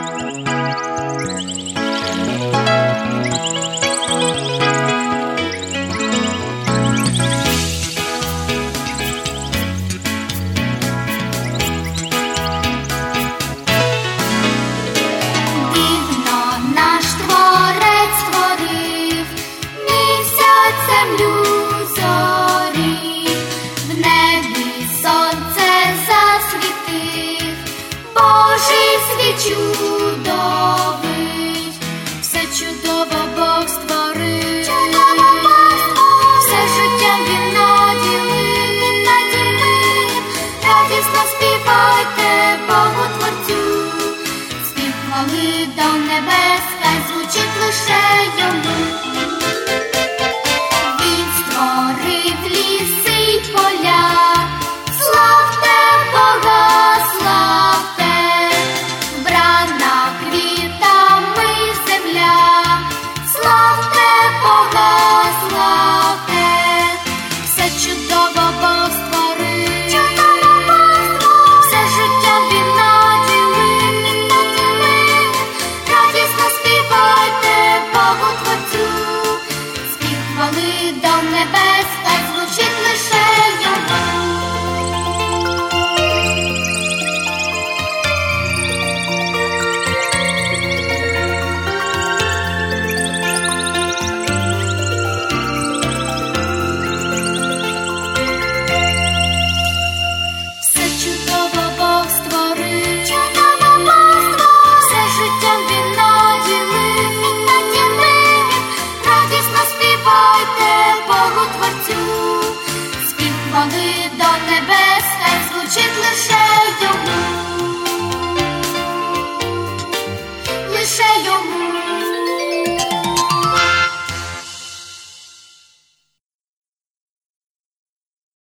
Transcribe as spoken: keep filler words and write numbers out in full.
Чудовий, все чудово Бог створив, все життям Він наділив, Він наділив. Радісно співайте Богу Творцю, спів хвали до небес, хай звучить лише Йому. Він створив ліси й поля, славте Бога, славте. Вбрана квітами земля, славте Бога, славте. Все чудово Бог створив, все життям Він наділив, Він наділив. Радісно співайте Богу Творцю, спів хвали до небес, хай звучить лише Йому. Все чудово Бог створив, все життям Він наділив, Він наділив. Радісно співайте Богу Творцю, спів хвали до небес, хай звучить лише Йому, лише Йому.